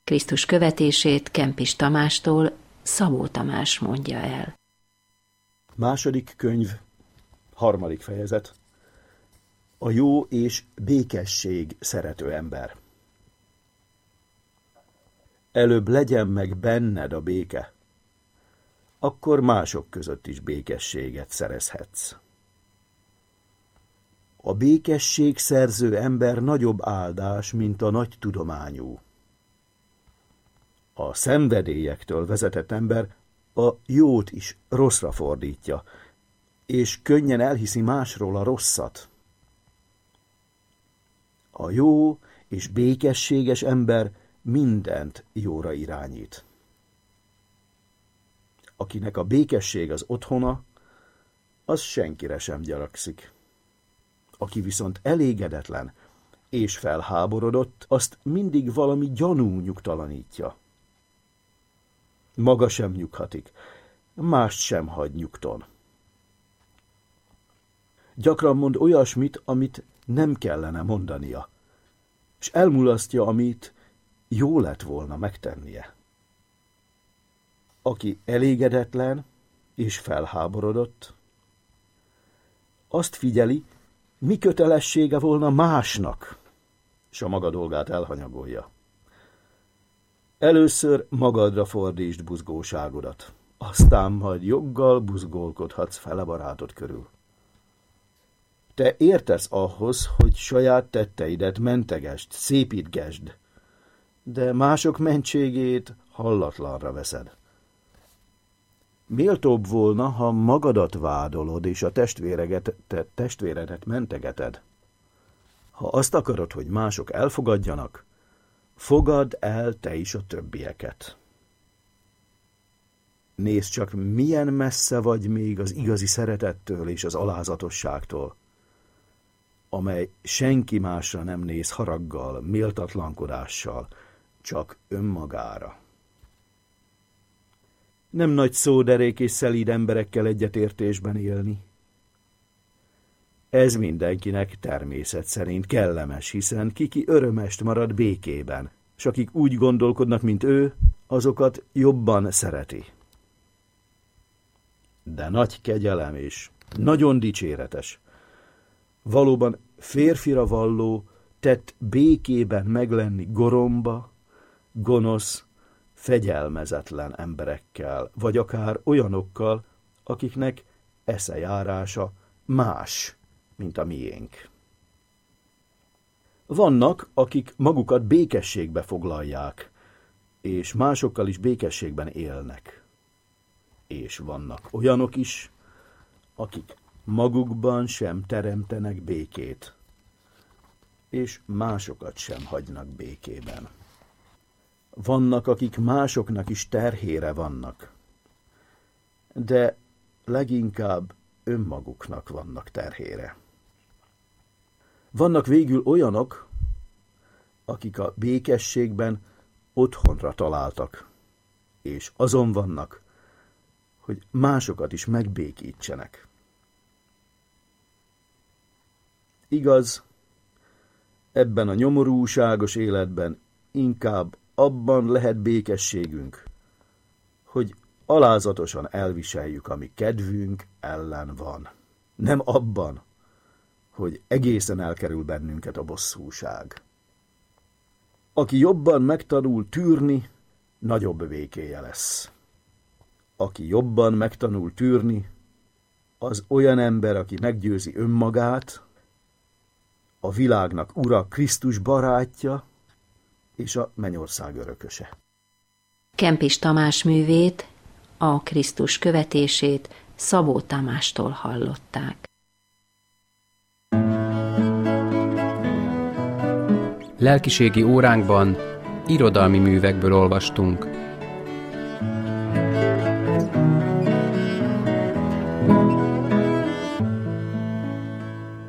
Krisztus követését Kempis Tamástól Szabó Tamás mondja el. Második könyv, 3. fejezet. A jó és békesség szerető ember. Előbb legyen meg benned a béke, akkor mások között is békességet szerezhetsz. A békesség szerző ember nagyobb áldás, mint a nagy tudományú. A szenvedélyektől vezetett ember a jót is rosszra fordítja, és könnyen elhiszi másról a rosszat. A jó és békességes ember mindent jóra irányít. Akinek a békesség az otthona, az senkire sem gyanakszik. Aki viszont elégedetlen és felháborodott, azt mindig valami gyanú nyugtalanítja. Maga sem nyughatik, mást sem hagy nyugton. Gyakran mond olyasmit, amit nem kellene mondania, és elmulasztja, amit jó lett volna megtennie. Aki elégedetlen és felháborodott, azt figyeli, mi kötelessége volna másnak, és a maga dolgát elhanyagolja. Először magadra fordítsd buzgóságodat, aztán majd joggal buzgolkodhatsz fele barátod körül. Te értesz ahhoz, hogy saját tetteidet mentegesd, szépítgesd, de mások mentségét hallatlanra veszed. Méltóbb volna, ha magadat vádolod, és a testvéredet mentegeted. Ha azt akarod, hogy mások elfogadjanak, fogadd el te is a többieket. Nézd csak, milyen messze vagy még az igazi szeretettől és az alázatosságtól, amely senki másra nem néz haraggal, méltatlankodással, csak önmagára. Nem nagy szó derék és szelíd emberekkel egyetértésben élni. Ez mindenkinek természet szerint kellemes, hiszen ki örömest marad békében, s akik úgy gondolkodnak, mint ő, azokat jobban szereti. De nagy kegyelem és nagyon dicséretes. Valóban férfira valló, tett békében meglenni goromba, gonosz, fegyelmezetlen emberekkel, vagy akár olyanokkal, akiknek eszejárása más, mint a miénk. Vannak, akik magukat békességbe foglalják, és másokkal is békességben élnek. És vannak olyanok is, akik magukban sem teremtenek békét, és másokat sem hagynak békében. Vannak, akik másoknak is terhére vannak, de leginkább önmaguknak vannak terhére. Vannak végül olyanok, akik a békességben otthonra találtak, és azon vannak, hogy másokat is megbékítsenek. Igaz, ebben a nyomorúságos életben inkább abban lehet békességünk, hogy alázatosan elviseljük, ami kedvünk ellen van. Nem abban, hogy egészen elkerül bennünket a bosszúság. Aki jobban megtanul tűrni, nagyobb békéje lesz. Aki jobban megtanul tűrni, az olyan ember, aki meggyőzi önmagát, a világnak ura, Krisztus barátja, és a mennyország örököse. Kempis Tamás művét, a Krisztus követését Szabó Tamástól hallották. Lelkiségi óránkban irodalmi művekből olvastunk.